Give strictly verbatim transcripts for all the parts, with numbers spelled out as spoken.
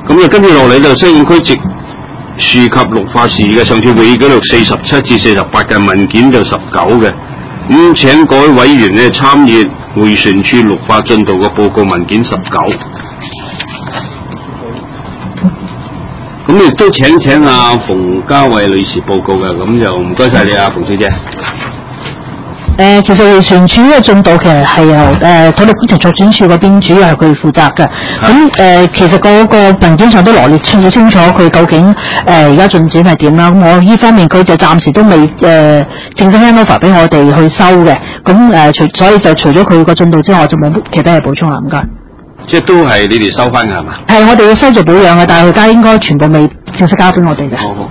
咁啊，跟住落嚟就西貢區植樹及綠化事宜嘅上次會議記錄四十七至四十八嘅文件就十九嘅，咁請各位委員咧參與迴旋處綠化進度嘅報告文件十九。咁亦都請請阿馮嘉慧女士報告嘅，咁就唔該晒你啊，馮小姐。 誒、呃，其實迴旋處嘅進度其實係由誒土木工程拓展處嗰邊主要係佢負責嘅。咁誒、呃，其實嗰個文件上都羅列清清楚佢究竟誒而家進展係點啦。咁我呢方面佢就暫時都未誒、呃、正式 hand over 俾我哋去收嘅。咁誒除所以就除咗佢個進度之外，我就冇其他嘢補充啦。唔該。 即係都係你哋收翻㗎係嘛？係我哋要收做保養嘅，但係佢家應該全部未正式交俾我哋嘅。 好好。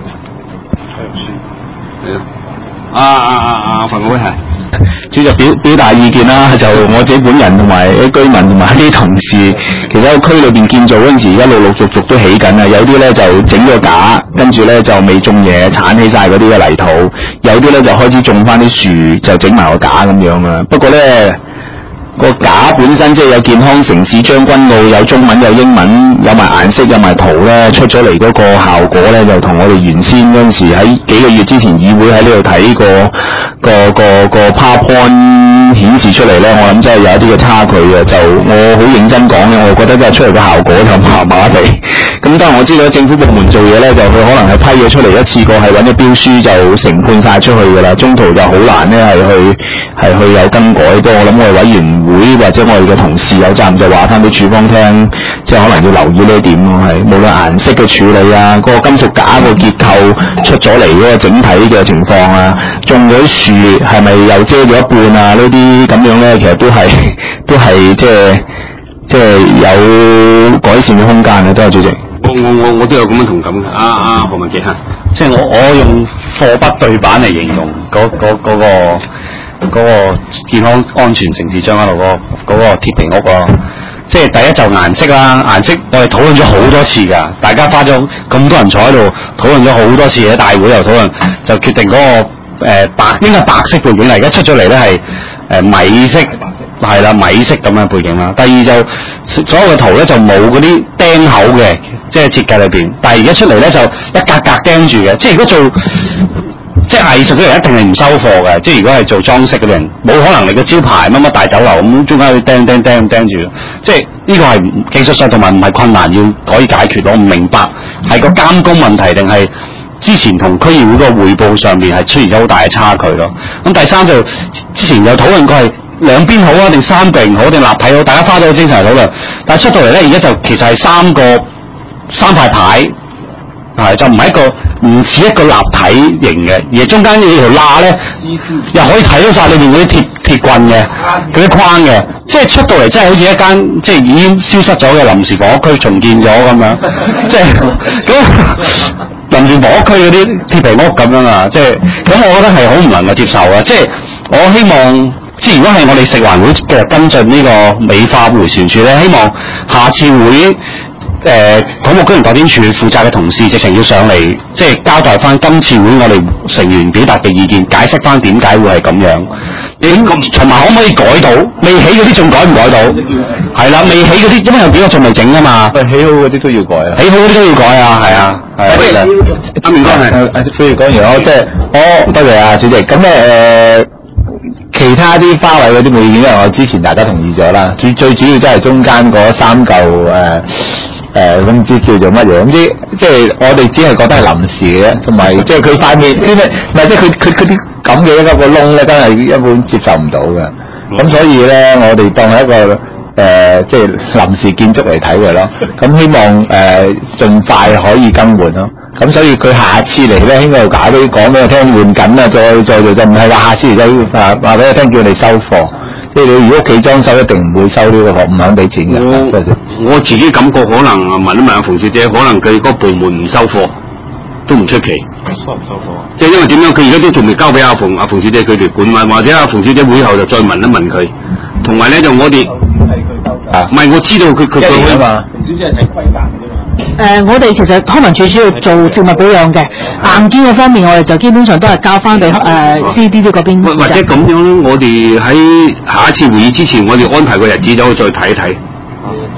係啊。啊啊啊啊！馮偉係。 主席表表達意見啦，就我自己本人同埋啲居民同埋啲同事，其實喺區裏邊建造嗰陣時，而家陸陸續續都起緊啊，有啲咧就整咗架，跟住咧就未種嘢，鏟起晒嗰啲嘅泥土，有啲咧就開始種翻啲樹，就整埋個架咁樣啊。不過咧，個架本身即係有健康城市將軍澳，有中文有英文，有埋顏色有埋圖咧，出咗嚟嗰個效果咧，就同我哋原先嗰陣時喺幾個月之前議會喺呢度睇過個個個 PowerPoint 顯示出嚟咧，我諗真係有一啲嘅差距嘅。就我好認真講咧，我覺得真係出嚟嘅效果就麻麻地。咁當然我知道政府部門做嘢咧，就佢可能係批咗出嚟一次過係揾咗標書就成判晒出去㗎啦，中途就好難咧係去係去有更改。不過我諗我哋委員會或者我哋嘅同事有責任就話翻俾署方聽，即係可能要留意呢一點咯，係無論顏色嘅處理啊，嗰、那個金屬架個結構出咗嚟嗰個整體嘅情況啊，種嗰啲樹係咪又遮咗一半啊？呢啲咁樣咧，其實都係都係即係即係有改善嘅空間嘅，都係主席。 我我我我都有咁樣同感嘅。啊啊，何文傑嚇， 即係我我用貨不對版嚟形容嗰嗰嗰個。嗰個健康安全城市將軍澳嗰個嗰個鐵皮屋咯，即係第一就顏色啦，顏色我哋討論咗好多次㗎，大家花咗咁多人坐喺度討論咗好多次喺大會又討論，就決定嗰、那個、呃、白應該白色背景啦，而家出咗嚟咧係誒米色，係啦米色咁嘅背景啦。第二就所有嘅圖咧就冇嗰啲釘口嘅，即係設計裏邊，但係而家出嚟咧就一格格釘住嘅，即係如果做。即係藝術嗰人一定係唔收貨嘅，即係如果係做裝飾嗰啲人，冇可能你個招牌乜乜大酒樓咁中間要釘釘釘釘住，即係呢個係技術上同埋唔係困難要可以解決。我唔明白係個監工問題定係之前同區議會個匯報上面係出現咗好大嘅差距咯。咁第三就之前有討論過係兩邊好啊，定三邊好定立體好，大家花咗好精神討論，但係出到嚟咧而家就其實係三個三塊牌。係就唔係一個唔似一個立體型嘅，而中間呢條罅咧又可以睇到晒裏面嗰啲鐵鐵棍嘅嗰啲框嘅，即係出到嚟真係好似一間即係已經消失咗嘅臨時房屋區重建咗咁樣，即係咁臨時房屋區嗰啲鐵皮屋咁樣啊，即係咁，我覺得係好唔能夠接受啊！即係我希望，即係如果係我哋食環會嘅跟進呢個美化迴旋處咧，希望下次會。誒、呃，土木工程拓展處負責嘅同事直情要上嚟，即係交代翻今次會我哋成員表達嘅意見，解釋翻點解會係咁樣。點同埋可唔可以改到？未起嗰啲仲改唔改到？係啦，未起嗰啲，因為有幾個仲未整啊嘛。 起好嗰啲都要改啊。 起好嗰啲都要改啊，係啊。係啊。阿明哥係。誒，不如講完我即係，我多謝啊主席。咁咧誒。其他啲花位嗰啲冇意見，因為我之前大家同意咗啦。最最主要真係中間嗰三嚿誒誒，唔知叫做乜嘢，咁啲即係我哋只係覺得係臨時嘅，同埋即係佢塊面啲咩，唔係即係佢佢佢啲咁嘅一個窿咧，真係一般接受唔到嘅。咁、嗯、所以咧，我哋當係一個誒、呃，即係臨時建築嚟睇嘅咯。咁希望誒盡、呃、快可以更換咯。咁所以佢下次嚟咧，應該又解啲講俾我聽換緊啦，再再做就唔係話下次嚟就話話俾我聽叫你收貨。即係你如果屋企裝修一定唔會收呢個貨，唔肯俾錢嘅。 我我自己感覺可能問一問阿馮小姐，可能佢嗰個部門唔收貨，都唔出奇。收唔收貨？即係因為點樣？佢而家都仲未交俾阿馮阿馮小姐佢哋管埋，或者阿馮小姐會後就再問一問佢。同埋咧就我哋啊，唔係我知道佢佢佢啊嘛。馮小姐係睇規格嘅啫嘛。 誒、呃，我哋其實康文署主要做植物保養嘅，硬件嘅方面我哋就基本上都係交翻俾誒 C D D 嗰邊。 或者咁樣咧，我哋喺下一次會議之前，我哋安排個日子走去再睇一睇。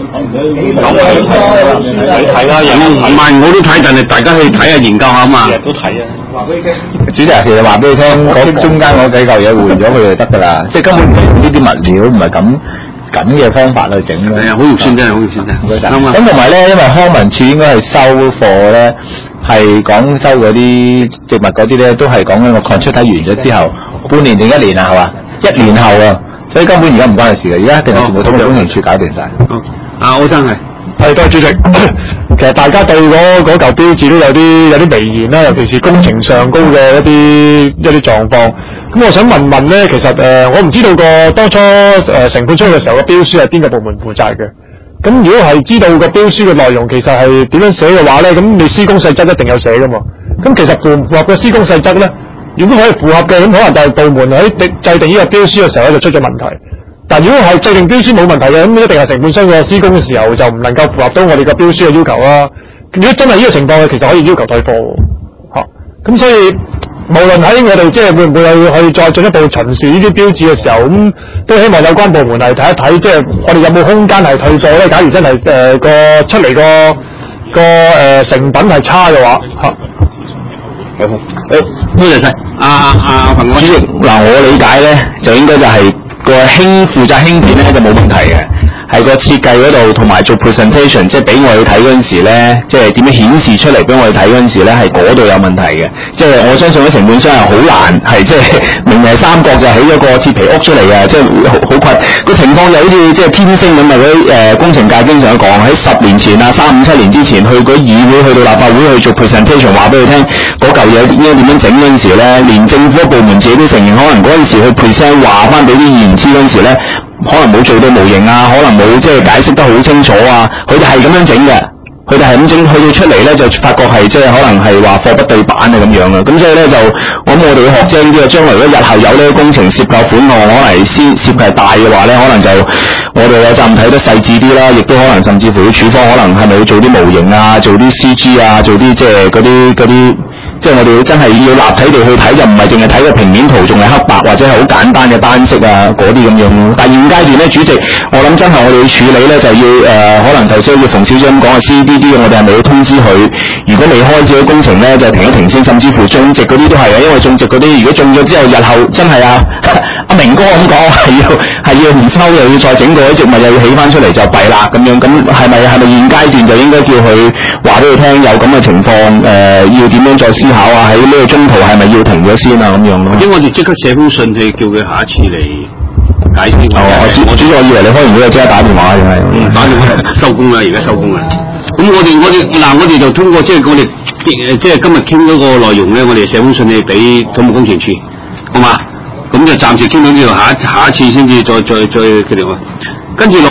講睇睇啦， 唔係我都睇，但係大家去睇下研究下嘛。 日日都睇啊。 主席其實話俾你聽，嗰中間嗰幾嚿嘢換咗佢就得㗎啦，即係根本唔係用呢啲物料，唔係咁咁嘅方法去整嘅。 係啊，好肉酸真係好肉酸真係。啱啊。 咁同埋咧，因為康文署應該係收貨咧，係講收嗰啲植物嗰啲咧，都係講緊個 contract 完咗之後，半年定一年啊，係嘛？一年後啊，所以根本而家唔關佢事嘅，而家一定係全部土木工程署搞掂晒。 好，阿歐生係。 係，多謝主席。其實大家對嗰嗰嚿標誌都有啲有啲微言啦，尤其是工程上高嘅一啲一啲狀況。咁我想問問咧，其實誒、呃、我唔知道個當初誒承判出嘅時候個標書係邊個部門負責嘅。咁如果係知道個標書嘅內容其實係點樣寫嘅話咧，咁你施工細則一定有寫噶嘛。咁其實符唔符合個施工細則咧？如果可以符合嘅，咁可能就係部門喺制定呢個標書嘅時候咧就出咗問題。但如果係制定標書冇問題嘅，咁一定係承判商嘅施工嘅時候就唔能夠符合到我哋嘅標書嘅要求啦。如果真係呢個情況嘅，其實可以要求退貨喎。嚇、啊，咁所以無論喺我哋即係會唔會去去再進一步巡視呢啲標誌嘅時候，咁、嗯、都希望有關部門嚟睇一睇，即係我哋有冇空間係退貨咧？假如真係誒、呃、個出嚟個個誒、呃、成品係差嘅話，嚇、啊。 好，好，多謝晒。阿阿彭主席， 嗱，我理解咧就應該就係、是。個輕負責輕片咧就冇問題嘅，係個設計嗰度同埋做 presentation， 即係俾我哋睇嗰陣時咧，即係點樣顯示出嚟俾我哋睇嗰陣時咧，係嗰度有問題嘅。即係我相信啲承判商係好難，係即係明明係三角就起咗個鐵皮屋出嚟嘅，即係好好困。個情況就好似即係天星咁啊！嗰啲誒工程界經常講喺十年前啊，三五七年之前去嗰議會去到立法會去做 presentation， 話俾佢聽嗰嚿嘢應該點樣整嗰陣時咧，連政府部門自己都承認，可能嗰陣時去 present 話翻俾啲議員知嗰陣時咧，可能冇做到模型啊，可能冇即係解釋得好清楚啊，佢哋係咁樣整嘅，佢哋係咁整，去到出嚟咧就發覺係即係可能係話貨不對版啊咁樣啊，咁所以咧就我諗我哋要學精啲啊，將來如果日後有呢個工程涉及款項，可能先涉及大嘅話咧，可能就我哋有責任睇得細緻啲啦，亦都可能甚至乎要處方，可能係咪要做啲模型啊，做啲 C G 啊，做啲即係嗰啲嗰啲。即係我哋真係要立體地去睇，就唔係淨係睇個平面圖，仲係黑白或者係好簡單嘅單色啊嗰啲咁樣咯。但係現階段咧，主席，我諗真係我哋要處理咧，就要誒、呃，可能頭先要馮小姐咁講嘅 C D D， 我哋係咪要通知佢？如果未開始嘅工程咧，就停一停先，甚至乎種植嗰啲都係啊，因為種植嗰啲如果種咗之後，日後真係啊阿明哥咁講，係要係要唔收又要再整過啲植物又要起翻出嚟就弊啦咁樣。咁係咪係咪現階段就應該叫佢話俾佢聽有咁嘅情況誒、呃？要點樣再思考啊？喺呢個中途係咪要停咗先啊？咁樣咯。 或者我哋即刻寫封信去叫佢下一次嚟解釋。 哦，我主我主要我以為你開完會即刻打電話定係？ 嗯，打電話收工啦，而家收工啦。咁我哋我哋嗱，我哋就通過即係我哋即係今日傾嗰個內容咧，我哋寫封信去俾土木工程處，好嘛？咁就暫時傾到呢度，下一下一次先至再再再決定啊。跟住落。